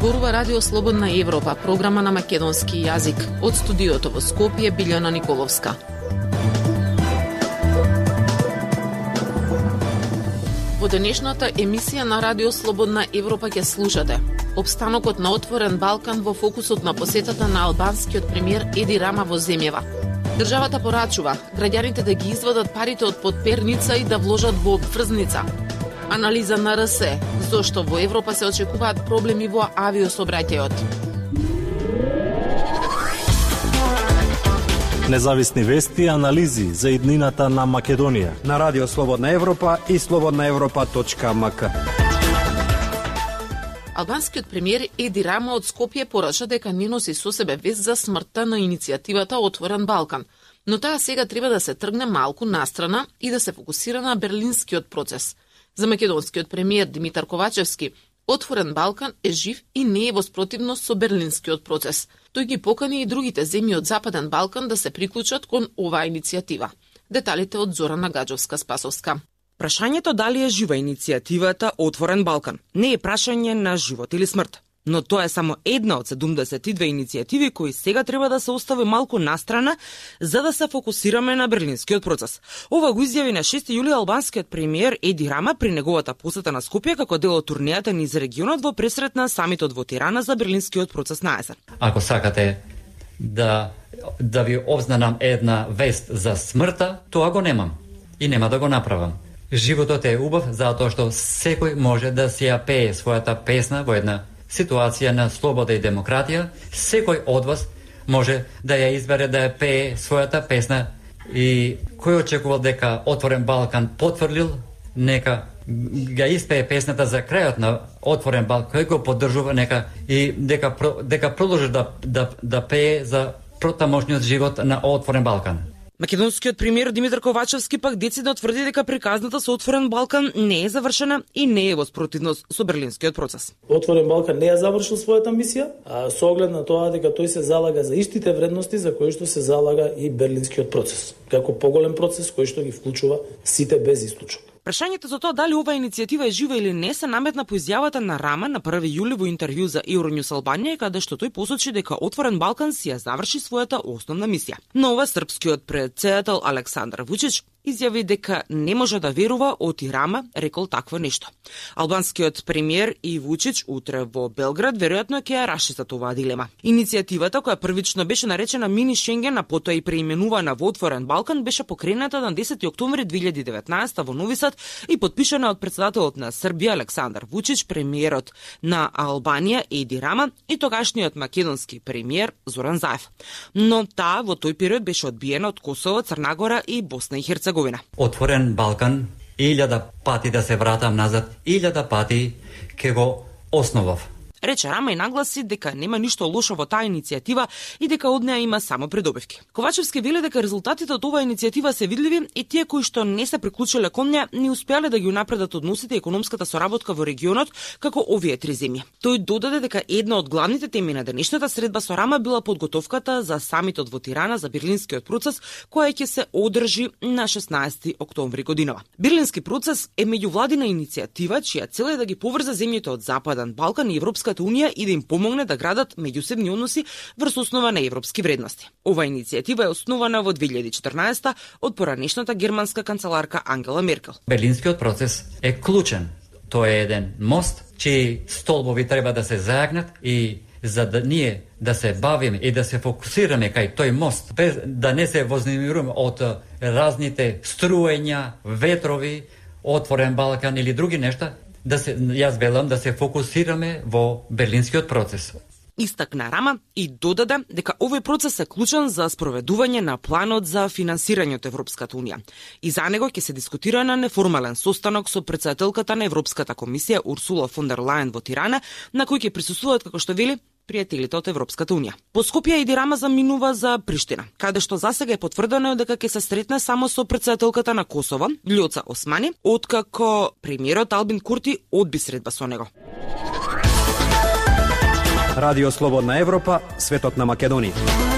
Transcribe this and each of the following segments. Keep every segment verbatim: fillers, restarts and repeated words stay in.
Зборува Радио Слободна Европа, програма на македонски јазик. Од студиото во Скопје, Билјана Николовска. Во денешната емисија на Радио Слободна Европа ќе слушате обстанокот на Отворен Балкан во фокусот на посетата на албанскиот премиер Еди Рама во земјава. Државата порачува граѓаните да ги извадат парите од подперница и да вложат во обврзница. Анализа на РС, зошто во Европа се очекуваат проблеми во авиособраќајот. Независни вести и анализи за иднината на Македонија на Радио Слободна Европа и слободна европа точка ем ка. Албанскиот премиер Еди Рама од Скопје порача дека не носи со себе вест за смртта на иницијативата Отворен Балкан, но таа сега треба да се тргне малку настрана и да се фокусира на берлинскиот процес. За македонскиот премиер Димитар Ковачевски, Отворен Балкан е жив и не е во спротивност со берлинскиот процес. Тој ги покани и другите земји од Западен Балкан да се приклучат кон оваа иницијатива. Деталите од Зорана Гаджовска-Спасовска. Прашањето дали е жива иницијативата Отворен Балкан не е прашање на живот или смрт, но тоа е само една од седумдесет и две иницијативи кои сега треба да се остави малку настрана за да се фокусираме на берлинскиот процес. Ова го изјави на шести јули албанскиот премиер Еди Рама при неговата посета на Скопје како дел од турнејата низ регионот во пресрет на самитот во Тирана за берлинскиот процес на есен. Ако сакате да да ви обзнанам една вест за смртта, тоа го немам и нема да го направам. Животот е убав затоа што секој може да си ја пее својата песна во една ситуација на слобода и демократија. Секој од вас може да ја избере да ја пее својата песна и кој очекувал дека Отворен Балкан потврлил, нека га испее песната за крајот на Отворен Балкан, кој го поддржува, нека и дека дека продолжи да да да пее за протамошниот живот на Отворен Балкан. Македонскиот премиер Димитар Ковачевски пак децидно тврди дека приказната со Отворен Балкан не е завршена и не е во спротивност со берлинскиот процес. Отворен Балкан не ја завршил својата мисија, а со оглед на тоа дека тој се залага за истите вредности за кои што се залага и берлинскиот процес, како поголем процес кој што ги вклучува сите без исклучок. Прашањето за тоа дали оваа иницијатива е жива или не се наметна по изјавата на Рама на први јули во интервју за Euronews Албанија, каде што тој посочи дека Отворен Балкан си ја заврши својата основна мисија. Но ова српскиот претседател Александар Вучич изјави дека не може да верува Оти Рама рекол такво нешто. Албанскиот премиер и Вучич утре во Белград веројатно ќе ја расчистат оваа дилема. Иницијативата која првично беше наречена Мини Шенген, а потоа и преименувана во Отворен Балкан, беше покрената на десети октомври две илјади и деветнаесета во Нови Сад и подпишана од претседателот на Србија Александар Вучич, премиерот на Албанија Еди Рама и тогашниот македонски премиер Зоран Заев. Но таа во тој период беше одбиена од Косово, Црна Гора и Босна и Херцеговина. Отворен Балкан, илјада пати да се вратам назад, илјада пати ке го основав. Рече Рама и нагласи дека нема ништо лошо во таа иницијатива и дека од неа има само придобивки. Ковачевски вели дека резултатите од оваа иницијатива се видливи и тие кои што не се приклучиле кон неа не успеале да ги унапредат односите и економската соработка во регионот како овие три земји. Тој додаде дека една од главните теми на денешната средба со Рама била подготовката за самитот во Тирана за берлинскиот процес, која ќе се одржи на шеснаесети октомври годинава. Берлински процес е меѓувладина иницијатива чија цел е да ги поврзе земјите од Западен Балкан и Европската Унија и да им помогне да градат меѓусебни односи врз основа на европски вредности. Ова иницијатива е основана во две илјади и четрнаесета од поранешната германска канцеларка Ангела Меркел. Берлинскиот процес е клучен. Тој е еден мост чии столбови треба да се зајагнат и за да ние да се бавиме и да се фокусираме кај тој мост, без да не се вознемируваме од разните струења, ветрови, Отворен Балкан или други нешта, да се, јас велам да се фокусираме во берлинскиот процес. Истакна Рама и додаде дека овој процес е клучен за спроведување на планот за финансирање од Европската Унија. И за него ќе се дискутира на неформален состанок со претседателката на Европската комисија Урсула фон дер Лајен во Тирана, на кој ќе присуствуваат, како што вели, пријателите од Европската Унија. По Скопје Еди Рама заминува за Приштина, каде што засега е потврдено дека ќе се сретне само со претседателката на Косово, Љоца Османи, откако премиерот Албин Курти одби средба со него. Радио Слободна Европа, светот на Македонија.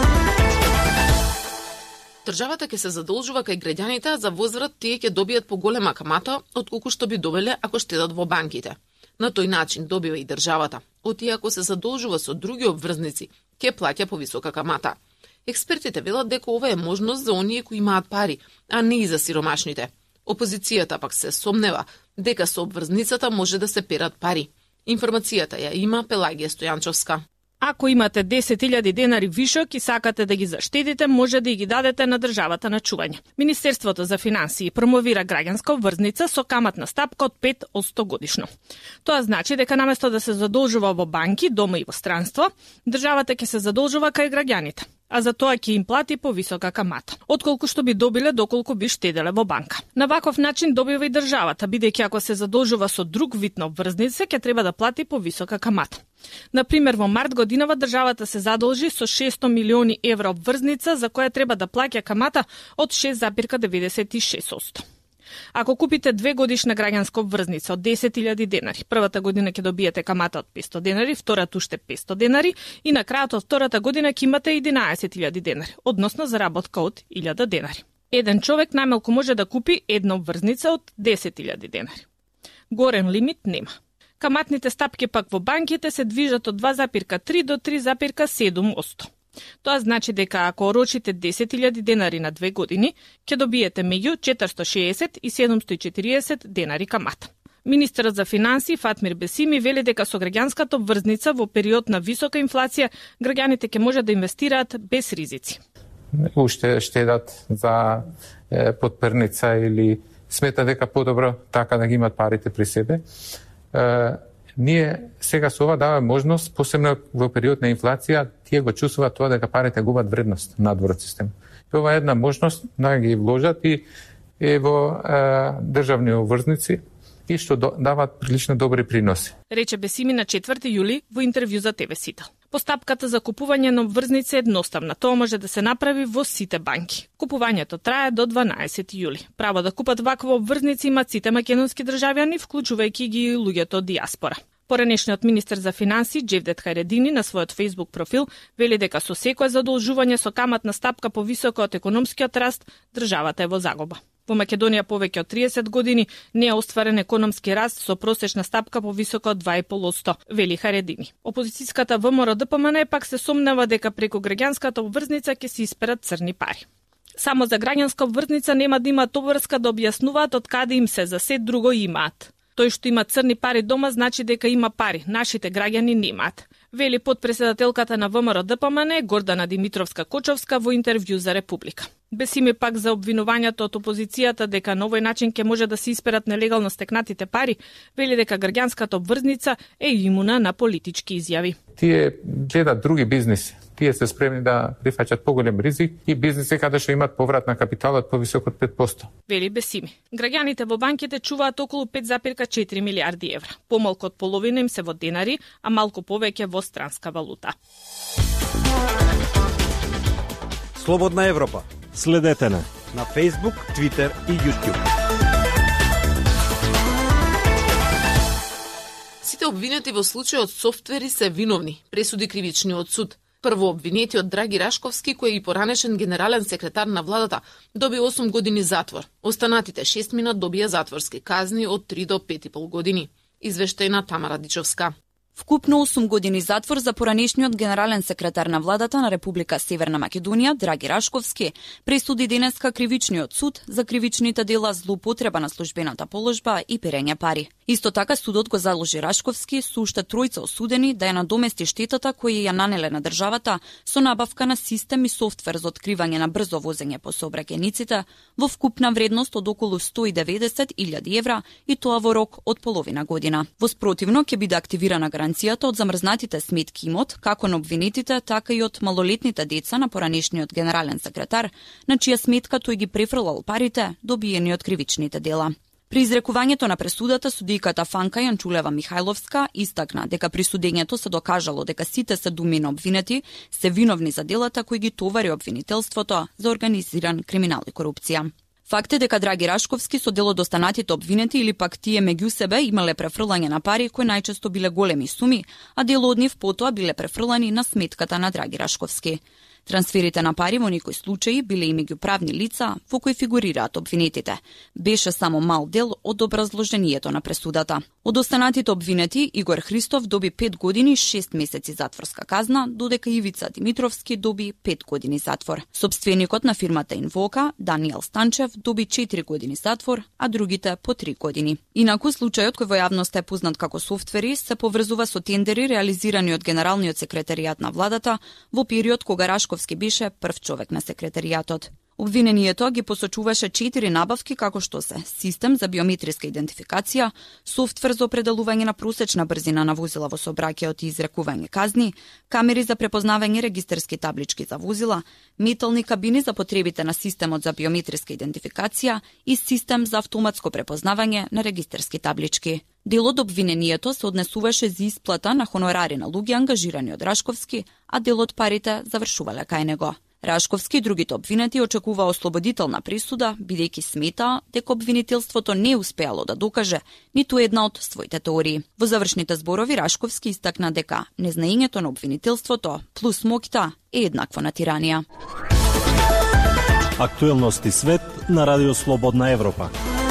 Државата ќе се задолжува кај граѓаните, за возврат тие ќе добијат поголема камата од колку што би добиле ако штедат во банките. На тој начин добива и државата, оти ако се задолжува со други обврзници, ќе плаќа повисока камата. Експертите велат дека ова е можност за оние кои имаат пари, а не и за сиромашните. Опозицијата пак се сомнева дека со обврзницата може да се перат пари. Информацијата ја има Пелагија Стојанчовска. Ако имате десет илјади денари вишок и сакате да ги заштедите, може да и ги дадете на државата на чување. Министерството за финансии промовира граѓанска обврзница со каматна стапка од пет одсто годишно. Тоа значи дека наместо да се задолжува во банки, дома и во странство, државата ќе се задолжува кај граѓаните, а за тоа ќе им плати повисока камата, отколку што би добиле доколку би штеделе во банка. На ваков начин добива и државата, бидејќи ако се задолжува со друг вид на обврзница, ќе треба да плати повисока камата. Например, во март годинава државата се задолжи со шесто милиони евра обврзница за која треба да плаќа камата од шест зарез деветдесет и шест одсто. Ако купите две годишна граѓанска обврзница од десет илјади денари, првата година ќе добиете камата од петсто денари, втората уште петсто денари и на крајот од втората година ќе имате единаесет илјади денари, односно заработка од илјада денари. Еден човек најмалку може да купи една обврзница од десет илјади денари. Горен лимит нема. Каматните стапки пак во банките се движат од два зарез три до три зарез седум одсто. Тоа значи дека ако орочите десет илјади денари на две години, ќе добиете меѓу четиристо шеесет и седумсто и четириесет денари камата. Министерот за финансии Фатмир Бесими вели дека со граѓанската обврзница во период на висока инфлација граѓаните ќе може да инвестираат без ризици. Уште штедат за е, подперница или смета дека подобро така да ги имат парите при себе. Е, ние сега со ова даваме можност, посебно во период на инфлација, тие го чувствуваат тоа дека парите губат вредност надвор од систем. И ова е една можност да ги вложат и, и во е, државни обврзници и што до, дават прилично добри приноси. Рече Бесими на четврти јули во интервју за Те Ве Сител. Постапката за купување на обврзници е едноставна. Тоа може да се направи во сите банки. Купувањето трае до дванаесети јули. Право да купат ваква обврзници имаат сите македонски државјани, вклучувајќи ги луѓето од диаспора. Поранешниот министер за финансии Џевдет Хајредини на својот Facebook профил вели дека со секое задолжување со каматна стапка повисока од економскиот раст, државата е во загуба. Во Македонија повеќе од триесет години не е остварен економски раст со просечна стапка повисока од два и пол одсто, вели Харедини. Опозицијската Вэ Ем Р Д П М Н пак се сомнева дека преку граѓанската обврзница ќе се исперат црни пари. Само за граѓанска обврзница нема да имаат обврска да објаснуваат од каде им се, за се друго имаат. Тој што има црни пари дома значи дека има пари, нашите граѓани немаат, вели подпредседателката на Вэ Ем Р Д П М Н Гордана Димитровска-Кочовска во интервју за Република. Бесими пак за обвинувањето од опозицијата дека на овој начин ќе може да се исперат нелегално стекнатите пари, вели дека граѓанската обврзница е имуна на политички изјави. Тие гледат други бизниси. Тие се спремни да прифаќат поголем ризик и бизниси каде што имаат поврат на капиталот повисок од пет одсто. Вели Бесими. Граѓаните во банките чуваат околу пет зарез четири милиарди евра. Помалку од половина им се во денари, а малку повеќе во странска валута. Слободна Европа. Следете на на Facebook, Twitter и YouTube. Сите обвинети во случајот софтвери се виновни, пресуди кривичниот суд. Прво обвинетиот Драги Рашковски, кој е и поранешен генерален секретар на владата, доби осум години затвор. Останатите шест мина добија затворски казни од три до пет и пол години. Извештај на Тамара Дичовска. Вкупно осум години затвор за поранешниот генерален секретар на владата на Република Северна Македонија Драги Рашковски пресуди денеска кривичниот суд за кривичните дела злоупотреба на службената положба и перење пари. Исто така судот го заложи Рашковски со уште тројца осудени да ја надомести штетата која ја нанеле на државата со набавка на систем и софтвер за откривање на брзо возење по сообраќајниците во вкупна вредност од околу сто и деветдесет илјади евра и тоа во рок од половина година. Во спротивно ќе биде активирана гаранцијата од замрзнатите сметки имот, како на обвинетите, така и од малолетните деца на поранешниот генерален секретар, на чија сметка тој ги префрлал парите добиени од кривичните дела. При изрекувањето на пресудата судијката Фанка Јанчулева Михајловска истакна дека при судењето се докажало дека сите седумина обвинети се виновни за делата кои ги товари обвинителството за организиран криминал и корупција. Факт е дека Драги Рашковски со дел од останатите обвинети или пак тие меѓу себе имале префрлање на пари кои најчесто биле големи суми, а дел од нив потоа биле префрлани на сметката на Драги Рашковски. Трансферите на пари во некои случаи биле и меѓу правни лица во кои фигурираат обвинетите. Беше само мал дел од образложението на пресудата. Од останатите обвинети, Игор Христов доби пет години и шест месеци затворска казна, додека Ивица Димитровски доби пет години затвор. Сопственикот на фирмата Инвока, Даниел Станчев, доби четири години затвор, а другите по три години. Инаку, случајот кој во јавноста е познат како Софтвери се поврзува со тендери реализирани од Генералниот секретаријат на владата во период кога Рашковски беше прв човек на секретаријатот. Обвинението ги посочуваше четири набавки како што се систем за биометриска идентификација, софтвер за определување на просечна брзина на возила во сообраќајот и изрекување казни, камери за препознавање регистарски таблички за возила, метални кабини за потребите на системот за биометриска идентификација и систем за автоматско препознавање на регистарски таблички. Дел од обвинението се однесуваше за исплата на хонорари на луѓе ангажирани од Рашковски, а дел од парите завршувале кај него. Рашковски и другите обвинети очекува ослободителна присуда, бидејќи смета дека обвинителството не успеало да докаже ниту една од своите теории. Во завршните зборови Рашковски истакна дека незнаењето на обвинителството плюс моќта е еднакво на тиранија. Актуелности свет на Радио Слободна Европа.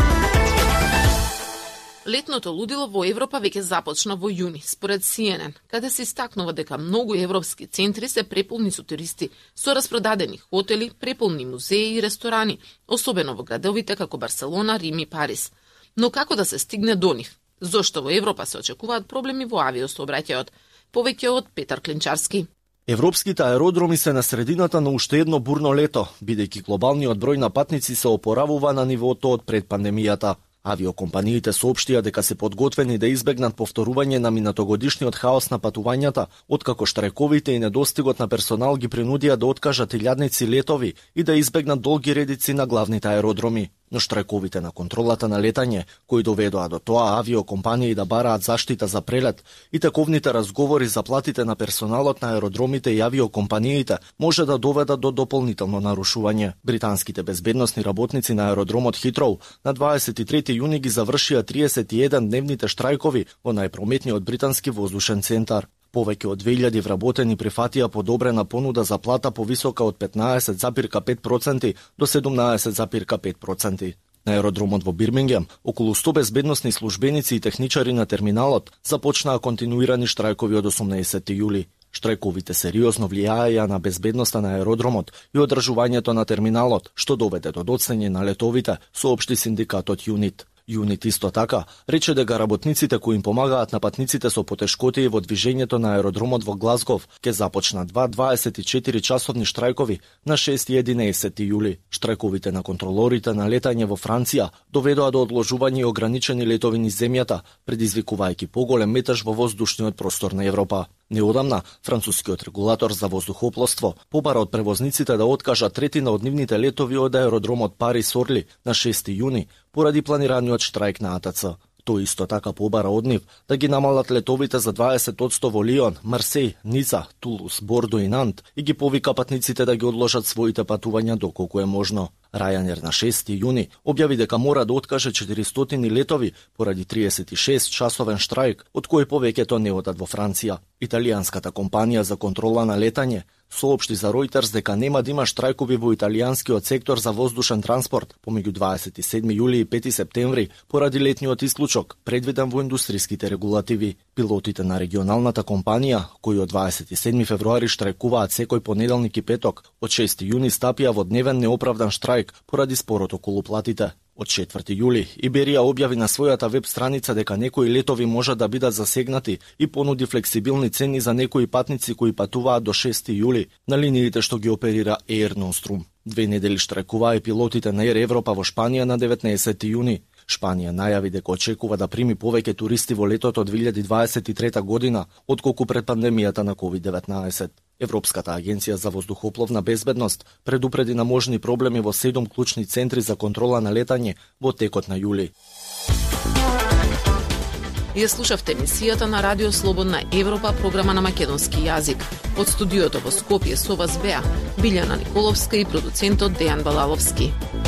Летното лудило во Европа веќе започна во јуни, според Си Ен Ен, каде се истакнува дека многу европски центри се преполни со туристи, со распродадени хотели, преполни музеи и ресторани, особено во градовите како Барселона, Рим и Париз. Но како да се стигне до нив? Зошто во Европа се очекуваат проблеми во авиосообраќајот? Повеќе од Петар Клинчарски. Европските аеродроми се на средината на уште едно бурно лето, бидејќи глобалниот број на патници се опоравува на нивото од пред пандемијата. Авиокомпаниите соопштија дека се подготвени да избегнат повторување на минатогодишниот хаос на патувањата, откако штрајковите и недостигот на персонал ги принудија да откажат илјадници летови и да избегнат долги редици на главните аеродроми. Но штрајковите на контролата на летање, кои доведоа до тоа авиокомпании да бараат заштита за прелет и таковните разговори за платите на персоналот на аеродромите и авиокомпаниите, може да доведат до дополнително нарушување. Британските безбедносни работници на аеродромот Хитроу на дваесет и трети јуни ги завршија триесет и еден дневните штрајкови во најпрометниот британски воздушен центар. Повеќе од две илјади вработени прифатија подобрена понуда за плата повисока од петнаесет запирка пет проценти до седумнаесет запирка пет проценти. На аеродромот во Бирмингем, околу сто безбедносни службеници и техничари на терминалот започнаа континуирани штрајкови од осумнаесети јули. Штрајковите сериозно влијаеја на безбедноста на аеродромот и одржувањето на терминалот, што доведе до доцнење на летовите, соопшти синдикатот ЮНИТ. ЮНИТ исто така рече дека работниците кои им помагаат на патниците со потешкотии во движењето на аеродромот во Глазгов ќе започнат два дваесет и четири часовни штрајкови на шести и единаесети јули. Штрајковите на контролорите на летање во Франција доведоа до одложување и ограничени летови низ земјата, предизвикувајќи поголем метеж во воздушниот простор на Европа. Неодамна, францускиот регулатор за воздухопловство побара од превозниците да откажат третина од нивните летови од аеродромот Париз-Орли на шести јуни поради планираниот штрајк на А Т Ц. Тој исто така побара од нив да ги намалат летовите за дваесет одсто во Лион, Марсеј, Ница, Тулус, Бордо и Нант и ги повика патниците да ги одложат своите патувања доколку е можно. Ryanair на шести јуни објави дека мора да откаже четиристотини летови поради триесет и шест часовен штрајк, од кои повеќето не одат во Франција. Италијанската компанија за контрола на летање соопшти за Reuters дека нема да има штрајкови во италијанскиот сектор за воздушен транспорт помеѓу дваесет и седми јули и пети септември поради летниот исклучок предвиден во индустријските регулативи. Пилотите на регионалната компанија, кои од дваесет и седми февруари штрајкуваат секој понеделник и петок, од шести јуни стапија во дневен неоправдан штрајк поради спорот околу платите. Од четврти јули, Иберија објави на својата веб страница дека некои летови може да бидат засегнати и понуди флексибилни цени за некои патници кои патуваат до шести јули на линиите што ги оперира Air Nostrum. Две недели штрајкуваа и пилотите на Air Европа во Шпанија на деветнаесети јуни. Шпанија најави дека очекува да прими повеќе туристи во летото две илјади дваесет и трета година, отколку пред пандемијата на ковид деветнаесет. Европската агенција за воздухопловна безбедност предупреди на можни проблеми во седум клучни центри за контрола на летање во текот на јули. Ја слушавте емисијата на Радио Слободна Европа, програма на македонски јазик. Од студиото во Скопје со вас беа Билјана Николовска и продуцентот Дејан Балаловски.